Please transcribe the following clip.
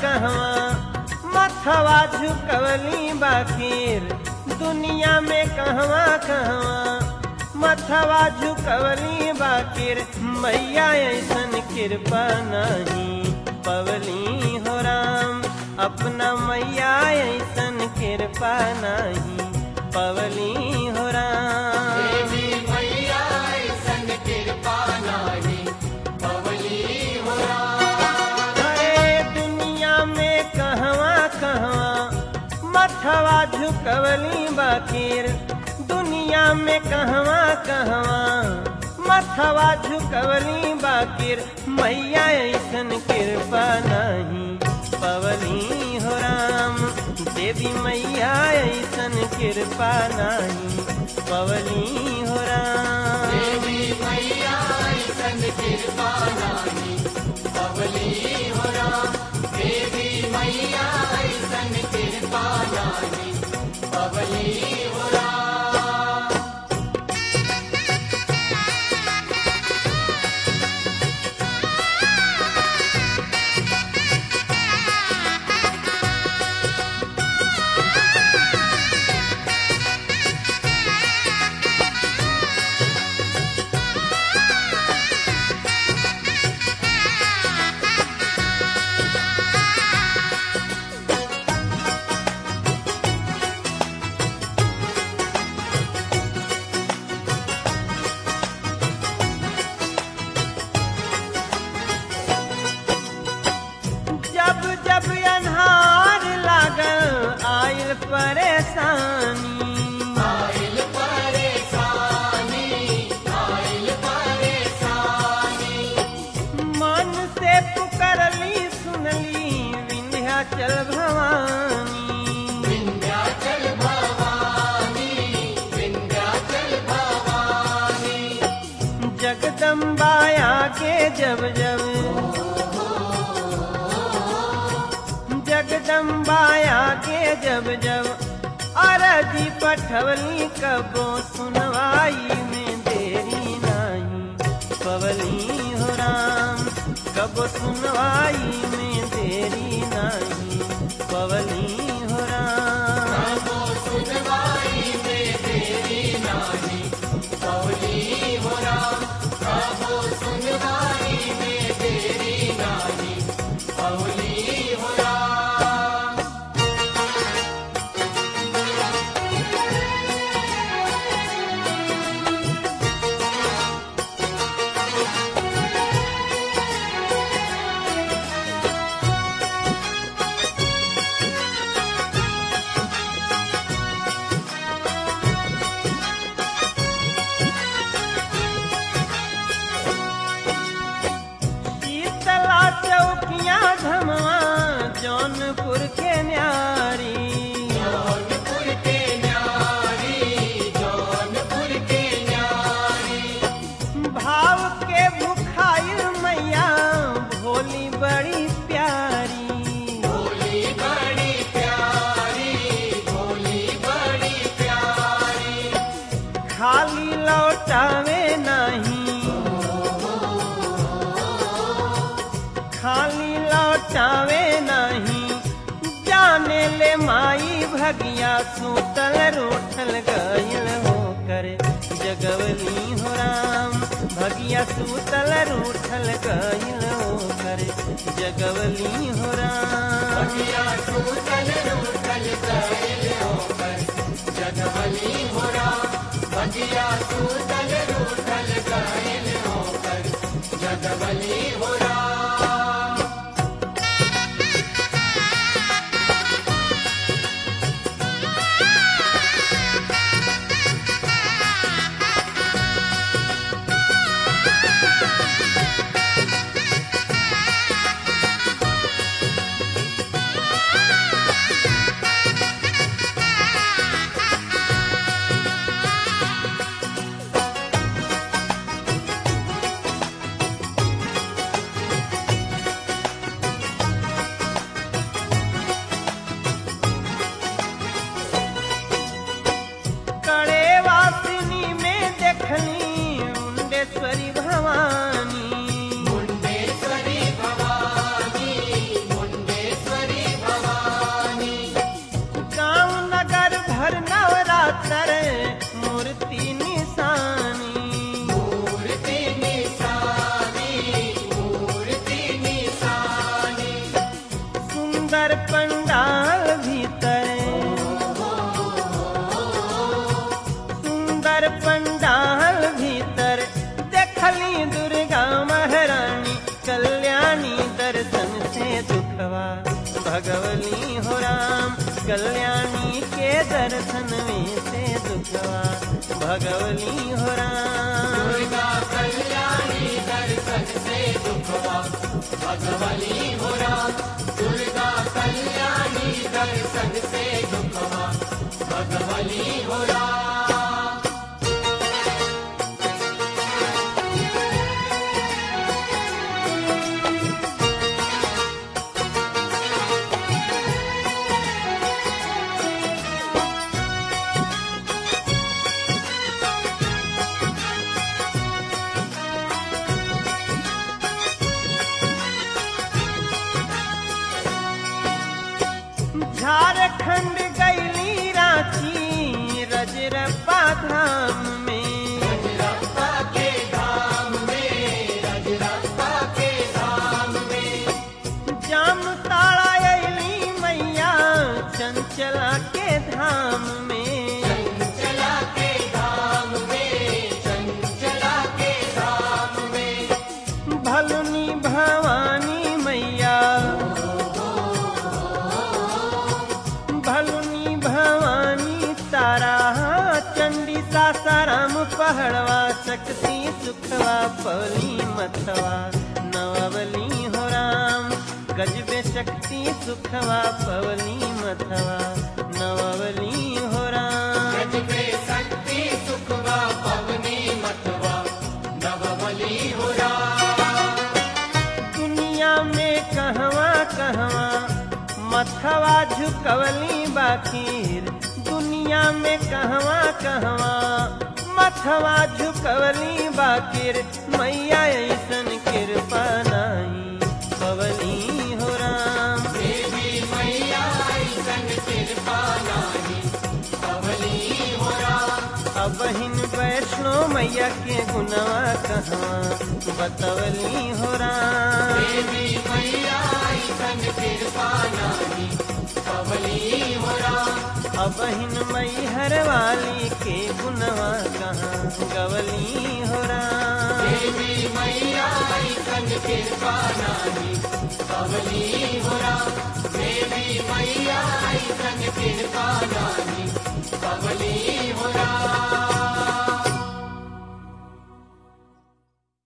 कहवा मथवा झुकवली बाकिर दुनिया में कहवा कहवा मथवा झुकवली बाकिर मैया ऐसन कृपा नहीं पवली हो राम अपना मैया ऐसन कृपा नहीं पवली हो राम। देवी मैया ऐसन कृपा नाही पवली हो राम। अरे दुनिया में कहवा कहवा मथवा झुकवली बाकिर दुनिया में कहवा कहवा मथवा झुकवली बाकिर मैया ऐसन कृपा नहीं पवली हो राम। देवी मैया ऐसन कृपा नहीं पवली हो राम। देवी मैया ऐसन कृपा नाही पवली हो राम। देवी मैया ऐसन कृपा नाही पवली हो राम। जब जब अन्हार लागल आयल परेशानी आइल परेशानी आइल परेशानी। मन से पुकारली सुनली विंध्याचल भवानी। विंध्याचल भवानी विंध्याचल भवानी। जगदम्बा आके जब जब जगदम्बा आके जब जब अरजी पठवली कबो सुनवाई में देरी नहीं पवली हो राम। कबो सुनवाई में देरी नहीं पवली हो राम। कबो सुनवाई में देरी नाही पवली हो राम। कबो सुनवाई में देरी नाही पवली हो राम। शीतला चौकिया धमवा जौनपुर के न्यारी। जौनपुर के न्यारी जौनपुर के न्यारी। भाव के भुखाइल मैया भोली बड़ी प्यारी। भोली बड़ी प्यारी भोली बड़ी प्यारी। खाली लौटावे नहीं खाली लौटावे नहीं जाने ले माई भगिया सूतल रूठल गयल होकर जगवली हो राम। भगिया सूतल रूठल गयल होकर जगवली हो राम। भगिया सूतल रूठल गयल होकर जगवली हो राम। भगिया सूतल रूठल गयल होकर जगवली हो राम। हर नवरात्र मूर्ति निशानी। मूर्ति निशानी, मूर्ति निशानी। सुंदर पंडाल भीतर, सुंदर पंडाल भीतर देखली दुर्गा महारानी कल्याणी दर्शन से दुखवा भगवली हो राम। कल्याणी के दर्शन में से दुखवा भगवली हो राम। दुर्गा कल्याणी दर्शन से दुखवा भगवली हो राम। दुर्गा कल्याणी दर्शन से दुखवा भगवली हो राम। झारखंड गैली रांची रजरप्पा धाम में। रजरप्पा के धाम में, रजरप्पा के धाम में। जाम ताड़ा अली मैया चंचला के धाम में। चंचला के धाम में, चंचला के धाम में। भलुनी भवानी मैया, भलुनी भवानी तारा चंडी सासाराम पहड़वा शक्ति सुखवा पवली मथवा नवबली हो राम। गजबे शक्ति सुखवा पवली मथवा नवबली हो राम। गजबे शक्ति सुखवा पवनी मथवा नवबली हो राम। दुनिया में कहवा कहवा मथवा झुकवली बाखीर। दुनिया में कहवा कहवा मथवा झुकवली बाकिर। मैया ऐसन कृपा नाही पवली हो राम। देवी मैया ऐसन कृपा नाही पवली हो राम। अबहिन वैष्णो मैया के गुणवा कहवा बतवली हो राम। देवी मैया ऐसन कृपा नाही पवली हो राम। अबहिन मैहर वाली के गुणवा कहाँ गवली हो राम। देवी मैया ऐसन कृपा नाही पवली हो राम।